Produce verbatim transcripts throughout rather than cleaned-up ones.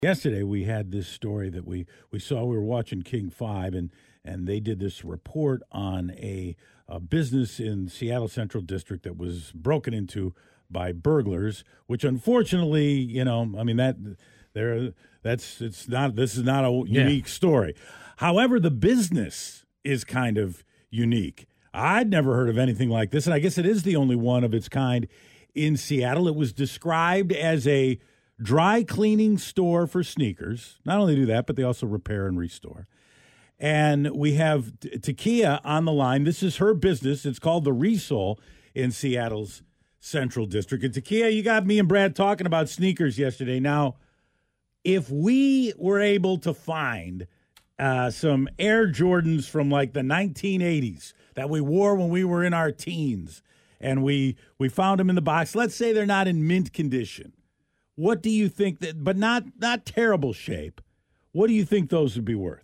Yesterday we had this story that we, we saw. We were watching King five, and, and they did this report on a, a business in Seattle Central District that was broken into by burglars, which unfortunately, you know, I mean, that there that's it's not this is not a unique yeah. story. However, the business is kind of unique. I'd never heard of anything like this, and I guess it is the only one of its kind in Seattle. It was described as a dry cleaning store for sneakers. Not only do that, but they also repair and restore. And we have Takia on the line. This is her business. It's called The Resole in Seattle's Central District. And Takia, you got me and Brad talking about sneakers yesterday. Now, if we were able to find uh, some Air Jordans from like the nineteen eighties that we wore when we were in our teens, and we we found them in the box, let's say they're not in mint condition, what do you think that, but not not terrible shape, what do you think those would be worth?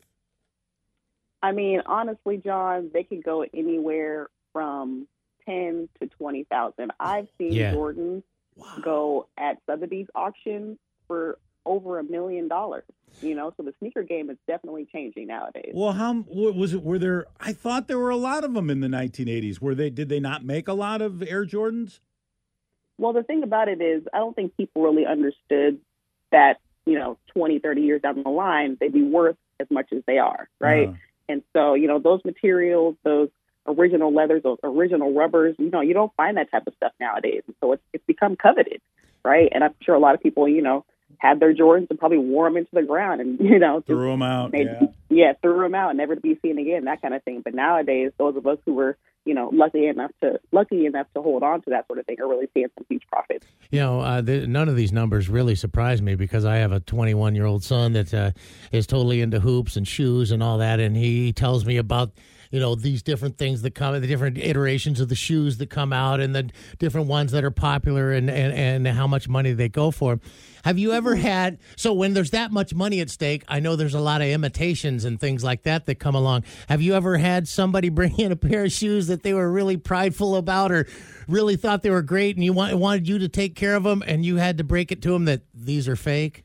I mean, honestly, John, they could go anywhere from ten to twenty thousand. I've seen yeah. Jordans wow. go at Sotheby's auction for over a million dollars. You know, so the sneaker game is definitely changing nowadays. Well, how was it? Were there? I thought there were a lot of them in the nineteen eighties. Were they? Did they not make a lot of Air Jordans? Well, the thing about it is, I don't think people really understood that, you know, twenty, thirty years down the line, they'd be worth as much as they are, right? Uh-huh. And so, you know, those materials, those original leathers, those original rubbers, you know, you don't find that type of stuff nowadays. And so it's, it's become coveted, right? And I'm sure a lot of people, you know, had their Jordans and probably wore them into the ground and, you know, threw them out. Made, yeah. yeah, threw them out, never to be seen again, that kind of thing. But nowadays, those of us who were, you know, lucky enough to lucky enough to hold on to that sort of thing are really seeing some huge profits. You know, uh, the, none of these numbers really surprise me because I have a twenty-one-year-old son that uh, is totally into hoops and shoes and all that, and he tells me about, you know, these different things that come, the different iterations of the shoes that come out and the different ones that are popular and, and, and how much money they go for. Have you ever had, so when there's that much money at stake, I know there's a lot of imitations and things like that that come along. Have you ever had somebody bring in a pair of shoes that they were really prideful about or really thought they were great and you want, wanted you to take care of them and you had to break it to them that these are fake?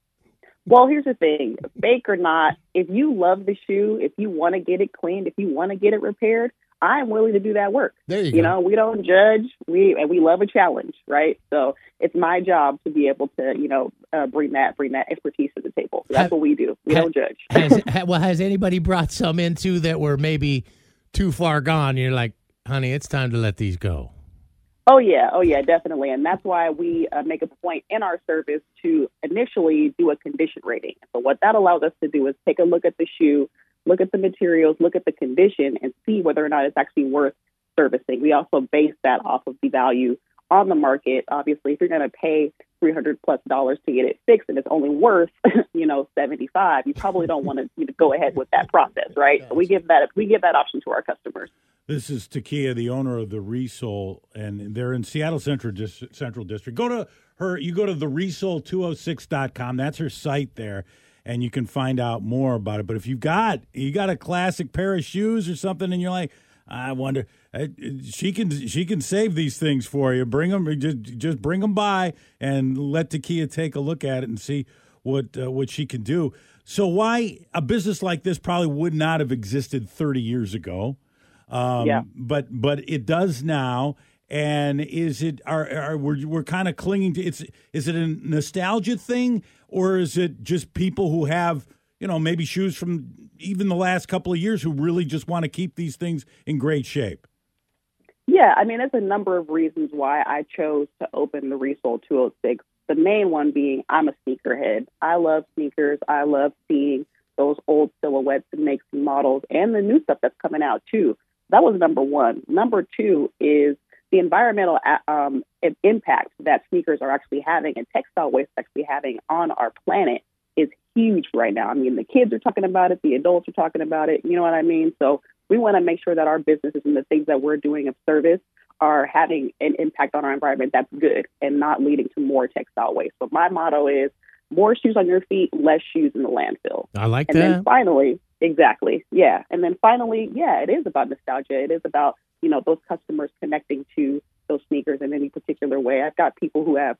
Well, here's the thing, fake or not, if you love the shoe, if you want to get it cleaned, if you want to get it repaired, I'm willing to do that work. There you, you go. know, we don't judge, we and we love a challenge, right? So it's my job to be able to, you know, uh, bring that bring that expertise to the table. That's have, what we do. We have, don't judge. has, well, has anybody brought some into that were maybe too far gone? And you're like, honey, it's time to let these go. Oh, yeah. Oh, yeah, definitely. And that's why we uh, make a point in our service to initially do a condition rating. So what that allows us to do is take a look at the shoe, look at the materials, look at the condition, and see whether or not it's actually worth servicing. We also base that off of the value on the market. Obviously, if you're going to pay three hundred plus dollars to get it fixed and it's only worth, you know, seventy-five, you probably don't want to you know, go ahead with that process, right? So we give that we give that option to our customers. This is Takia, the owner of The Resole, and they're in Seattle Central Dis- Central District. Go to her. You go to the resole two oh six dot com. That's her site there, and you can find out more about it. But if you've got you got a classic pair of shoes or something, and you're like, I wonder, she can she can save these things for you. Bring them, just just bring them by, and let Takia take a look at it and see what uh, what she can do. So why a business like this probably would not have existed thirty years ago. Um, yeah. But but it does now. And is it are, are we're we're kind of clinging to it's is it a nostalgia thing, or is it just people who have, you know, maybe shoes from even the last couple of years who really just want to keep these things in great shape? Yeah, I mean, there's a number of reasons why I chose to open the Resole two oh six. The main one being I'm a sneakerhead. I love sneakers. I love seeing those old silhouettes and makes and models and the new stuff that's coming out too. That was number one. Number two is the environmental um, impact that sneakers are actually having and textile waste actually having on our planet is huge right now. I mean, the kids are talking about it. The adults are talking about it. You know what I mean? So we want to make sure that our businesses and the things that we're doing of service are having an impact on our environment that's good and not leading to more textile waste. So my motto is more shoes on your feet, less shoes in the landfill. I like and that. And then finally, exactly, yeah. And then finally, yeah, it is about nostalgia. It is about, you know, those customers connecting to those sneakers in any particular way. I've got people who have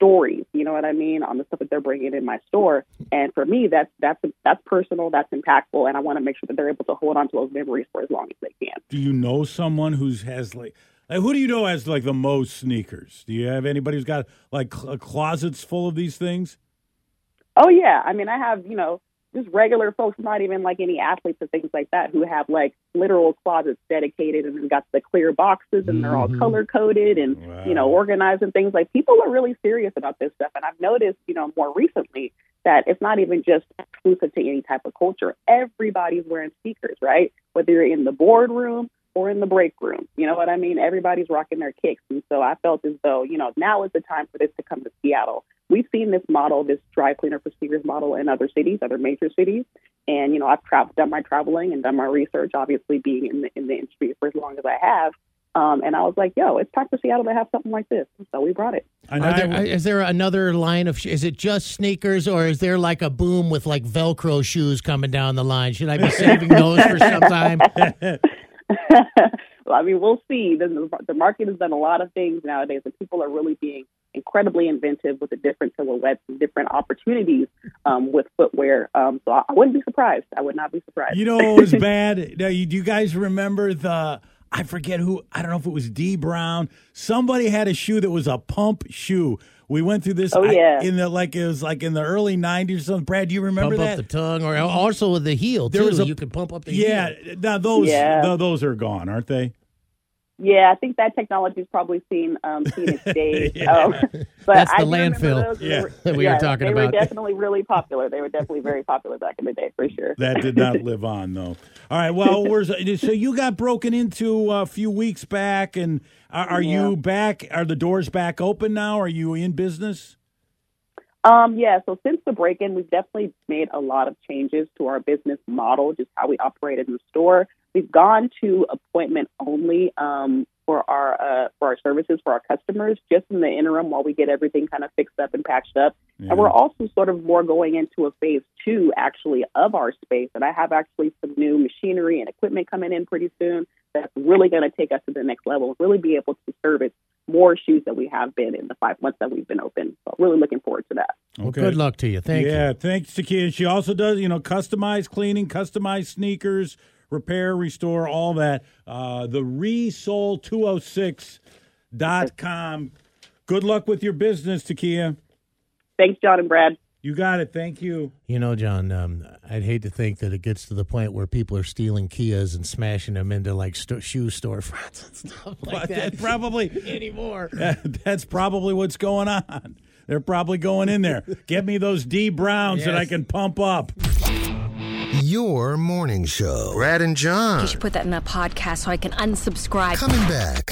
stories, you know what I mean, on the stuff that they're bringing in my store. And for me, that's that's that's personal, that's impactful, and I want to make sure that they're able to hold on to those memories for as long as they can. Do you know someone who's has like, like who do you know has like the most sneakers? Do you have anybody who's got like cl- closets full of these things? Oh yeah, I mean, I have, you know, just regular folks, not even like any athletes or things like that, who have like literal closets dedicated and then got the clear boxes and they're all Mhm. color coded and, Wow. you know, organized and things. Like, people are really serious about this stuff. And I've noticed, you know, more recently that it's not even just exclusive to any type of culture. Everybody's wearing sneakers, right? Whether you're in the boardroom or in the break room, you know what I mean? Everybody's rocking their kicks. And so I felt as though, you know, now is the time for this to come to Seattle. We've seen this model, this dry cleaner for sneakers model in other cities, other major cities. And, you know, I've tra- done my traveling and done my research, obviously being in the, in the industry for as long as I have. Um, and I was like, yo, it's time for Seattle to have something like this. So we brought it. And Are I- there, is there another line of, sh- is it just sneakers, or is there like a boom with like Velcro shoes coming down the line? Should I be saving those for some time? Well, I mean, we'll see. The, the market has done a lot of things nowadays, and people are really being incredibly inventive with the different silhouettes and different opportunities um, with footwear. Um, so I, I wouldn't be surprised. I would not be surprised. You know what was bad? Now, you, do you guys remember the, I forget who, I don't know if it was D Brown. Somebody had a shoe that was a pump shoe. We went through this Oh, yeah. I, in the, like, it was like in the early nineties or something. Brad, do you remember Pump that? up the tongue, or also with the heel, There too. was a- You can pump up the yeah, heel. now those, Yeah. th- those are gone, aren't they? Yeah, I think that technology's probably seen um, seen its days. Yeah. Um, but That's the I do remember landfill. those. They Yeah. were- that we were yeah, talking they about. were definitely really popular. They were definitely very popular back in the day, for sure. That did not live on, though. All right, well, we're, so you got broken into a few weeks back, and are, are Yeah. you back? Are the doors back open now? Are you in business? Um, yeah, so since the break-in, we've definitely made a lot of changes to our business model, just how we operate in the store. We've gone to appointment only um, for our uh, for our services for our customers, just in the interim while we get everything kind of fixed up and patched up. Yeah. And we're also sort of more going into a phase two, actually, of our space. And I have actually some new machinery and equipment coming in pretty soon that's really going to take us to the next level, really be able to service more shoes than we have been in the five months that we've been open. So really looking forward to that. Well, good luck to you. Thank yeah, you. thanks to Kia. She also does, you know, customized cleaning, customized sneakers, repair, restore, all that. Uh, the resole two oh six dot com. Good luck with your business, Takia. Thanks, John and Brad. You got it. Thank you. You know, John, um, I'd hate to think that it gets to the point where people are stealing Kias and smashing them into like sto- shoe storefronts and stuff like But that. that's probably anymore. that's probably what's going on. They're probably going in there. Get me those D Browns that I Yes. can pump up. Your morning show. Brad and John. You should put that in a podcast so I can unsubscribe. Coming back.